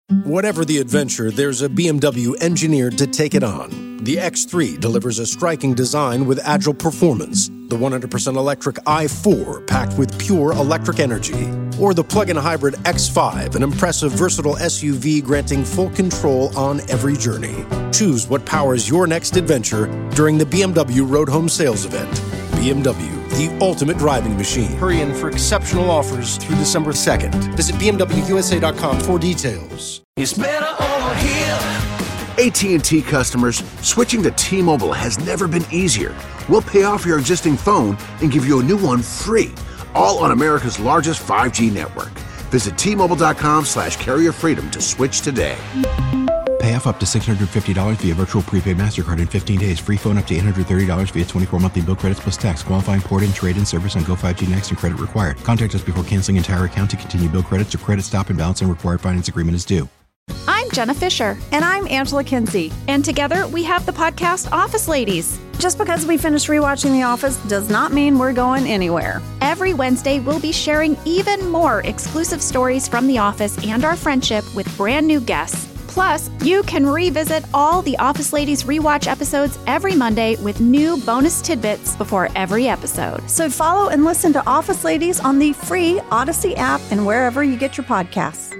Whatever the adventure, there's a BMW engineered to take it on. The X3 delivers a striking design with agile performance. The 100% electric i4 packed with pure electric energy. Or the plug-in hybrid X5, an impressive versatile SUV granting full control on every journey. Choose what powers your next adventure during the BMW Road Home Sales Event. BMW, the ultimate driving machine. Hurry in for exceptional offers through December 2nd. Visit BMWUSA.com for details. It's better over here. AT&T customers, switching to T-Mobile has never been easier. We'll pay off your existing phone and give you a new one free, all on America's largest 5G network. Visit T-Mobile.com/carrier freedom to switch today. Pay off up to $650 via virtual prepaid MasterCard in 15 days. Free phone up to $830 via 24 monthly bill credits plus tax. Qualifying port-in, trade-in service on Go 5G Next and credit required. Contact us before canceling entire account to continue bill credits or credit stop and balance and required finance agreement is due. I'm Jenna Fisher. And I'm Angela Kinsey. And together we have the podcast Office Ladies. Just because we finished rewatching The Office does not mean we're going anywhere. Every Wednesday, we'll be sharing even more exclusive stories from The Office and our friendship with brand new guests. Plus, you can revisit all the Office Ladies rewatch episodes every Monday with new bonus tidbits before every episode. So follow and listen to Office Ladies on the free Odyssey app and wherever you get your podcasts.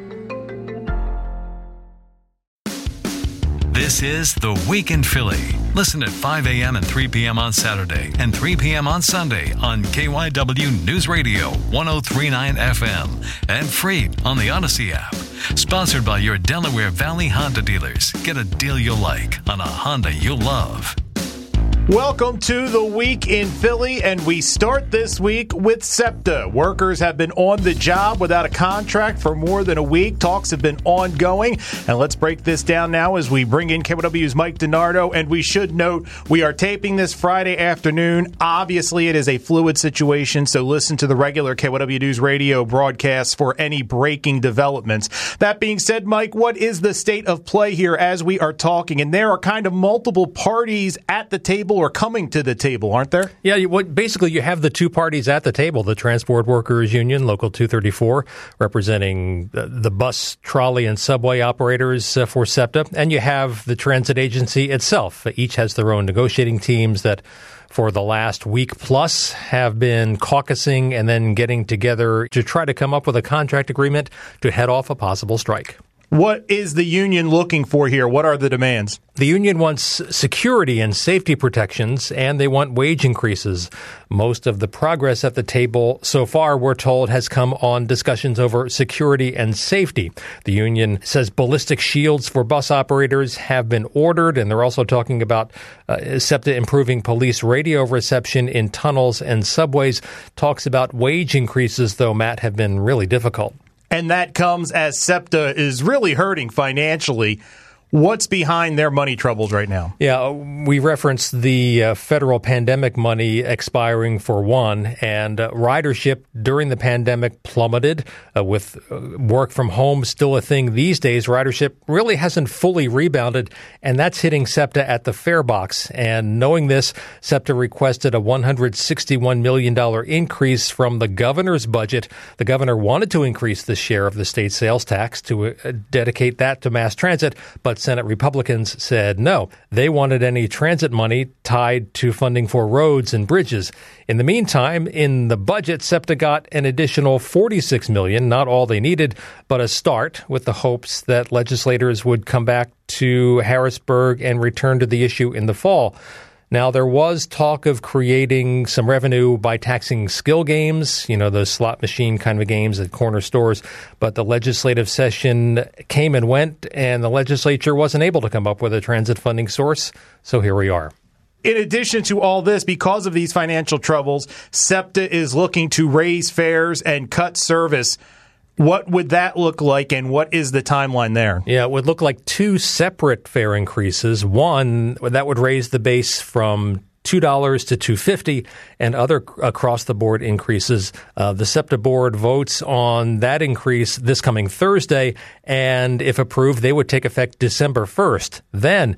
This is The Week in Philly. Listen at 5 a.m. and 3 p.m. on Saturday and 3 p.m. on Sunday on KYW News Radio 103.9 FM and free on the Odyssey app. Sponsored by your Delaware Valley Honda dealers. Get a deal you'll like on a Honda you'll love. Welcome to the Week in Philly, and we start this week with SEPTA. Workers have been on the job without a contract for more than a week. Talks have been ongoing, and let's break this down now as we bring in KYW's Mike DiNardo. And we should note, we are taping this Friday afternoon. Obviously, it is a fluid situation, so listen to the regular KYW News Radio broadcasts for any breaking developments. That being said, Mike, what is the state of play here as we are talking? And there are kind of multiple parties at the table or coming to the table, aren't there? Yeah, basically you have the two parties at the table, the Transport Workers Union, Local 234, representing the bus, trolley, and subway operators for SEPTA, and you have the transit agency itself. Each has their own negotiating teams that for the last week plus have been caucusing and then getting together to try to come up with a contract agreement to head off a possible strike. What is the union looking for here? What are the demands? The union wants security and safety protections, and they want wage increases. Most of the progress at the table so far, we're told, has come on discussions over security and safety. The union says ballistic shields for bus operators have been ordered, and they're also talking about SEPTA improving police radio reception in tunnels and subways. Talks about wage increases, though, Matt, have been really difficult. And that comes as SEPTA is really hurting financially. What's behind their money troubles right now? Yeah, we referenced the federal pandemic money expiring for one, and ridership during the pandemic plummeted. With work from home still a thing these days, ridership really hasn't fully rebounded, and that's hitting SEPTA at the fare box. And knowing this, SEPTA requested a $161 million increase from the governor's budget. The governor wanted to increase the share of the state sales tax to dedicate that to mass transit, but Senate Republicans said no. They wanted any transit money tied to funding for roads and bridges. In the meantime, in the budget, SEPTA got an additional $46 million, not all they needed, but a start, with the hopes that legislators would come back to Harrisburg and return to the issue in the fall. Now, there was talk of creating some revenue by taxing skill games, those slot machine kind of games at corner stores. But the legislative session came and went, and the legislature wasn't able to come up with a transit funding source. So here we are. In addition to all this, because of these financial troubles, SEPTA is looking to raise fares and cut service. What would that look like, and what is the timeline there? Yeah, it would look like two separate fare increases. One, that would raise the base from $2 to $2.50, and other across-the-board increases. The SEPTA board votes on that increase this coming Thursday, and if approved, they would take effect December 1st. Then,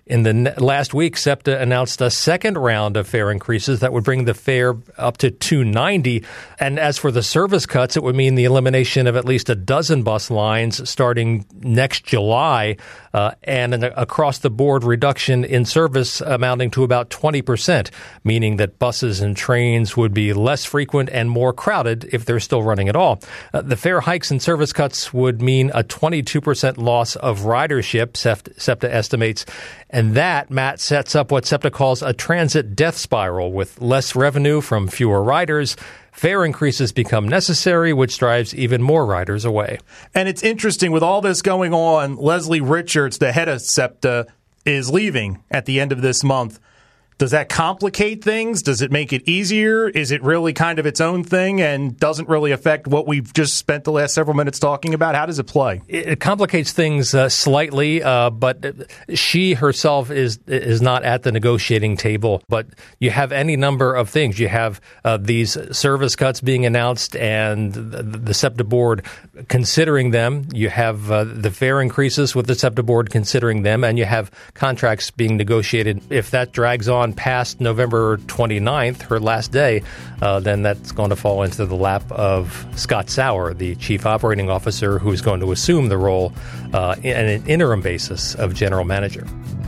In the last week, SEPTA announced a second round of fare increases that would bring the fare up to $2.90. And as for the service cuts, it would mean the elimination of at least a dozen bus lines starting next July, and an across-the-board reduction in service amounting to about 20%, meaning that buses and trains would be less frequent and more crowded if they're still running at all. The fare hikes and service cuts would mean a 22% loss of ridership, SEPTA estimates. And that, Matt, sets up what SEPTA calls a transit death spiral. With less revenue from fewer riders, fare increases become necessary, which drives even more riders away. And it's interesting, with all this going on, Leslie Richards, the head of SEPTA, is leaving at the end of this month. Does that complicate things? Does it make it easier? Is it really kind of its own thing and doesn't really affect what we've just spent the last several minutes talking about? How does it play? It complicates things slightly, but she herself is not at the negotiating table. But you have any number of things. You have these service cuts being announced and the SEPTA board considering them. You have the fare increases with the SEPTA board considering them, and you have contracts being negotiated. If that drags on past November 29th, her last day, then that's going to fall into the lap of Scott Sauer, the chief operating officer, who's going to assume the role in an interim basis of general manager.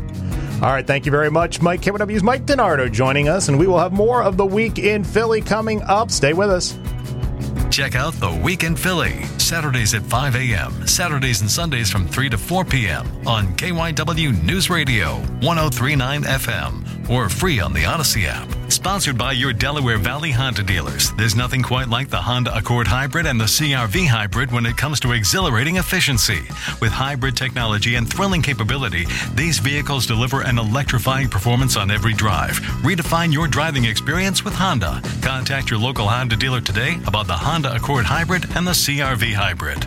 All right, thank you very much, Mike. KYW's Mike DiNardo joining us, and we will have more of the Week in Philly coming up. Stay with us. Check out The Week in Philly, Saturdays at 5 a.m., Saturdays and Sundays from 3 to 4 p.m. on KYW News Radio, 103.9 FM, or free on the Odyssey app. Sponsored by your Delaware Valley Honda dealers. There's nothing quite like the Honda Accord Hybrid and the CR-V Hybrid when it comes to exhilarating efficiency. With hybrid technology and thrilling capability, these vehicles deliver an electrifying performance on every drive. Redefine your driving experience with Honda. Contact your local Honda dealer today about the Honda Accord Hybrid and the CR-V Hybrid.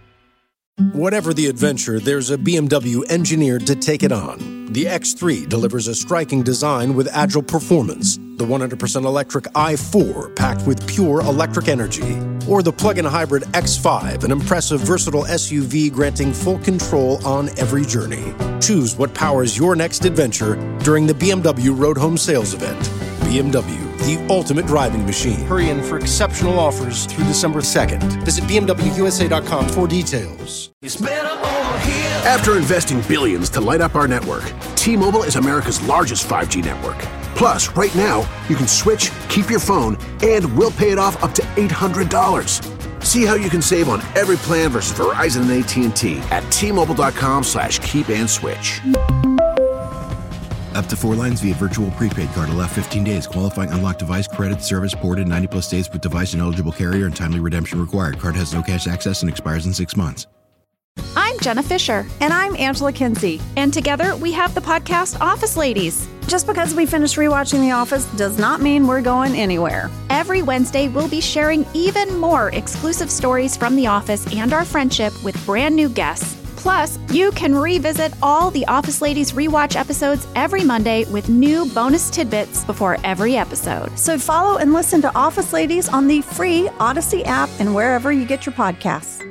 Whatever the adventure, there's a BMW engineered to take it on. The X3 delivers a striking design with agile performance. The 100% electric i4 packed with pure electric energy. Or the plug-in hybrid X5, an impressive, versatile SUV granting full control on every journey. Choose what powers your next adventure during the BMW Road Home Sales Event. BMW, the ultimate driving machine. Hurry in for exceptional offers through December 2nd. Visit BMWUSA.com for details. It's better over here. After investing billions to light up our network, T-Mobile is America's largest 5G network. Plus, right now, you can switch, keep your phone, and we'll pay it off up to $800. See how you can save on every plan versus Verizon and AT&T at T-Mobile.com/keep-and-switch. Up to 4 lines via virtual prepaid card. Allow 15 days. Qualifying unlocked device credit service ported 90+ days with device and eligible carrier and timely redemption required. Card has no cash access and expires in 6 months. I'm Jenna Fisher. And I'm Angela Kinsey. And together we have the podcast Office Ladies. Just because we finished rewatching The Office does not mean we're going anywhere. Every Wednesday, we'll be sharing even more exclusive stories from The Office and our friendship with brand new guests. Plus, you can revisit all the Office Ladies rewatch episodes every Monday with new bonus tidbits before every episode. So follow and listen to Office Ladies on the free Odyssey app and wherever you get your podcasts.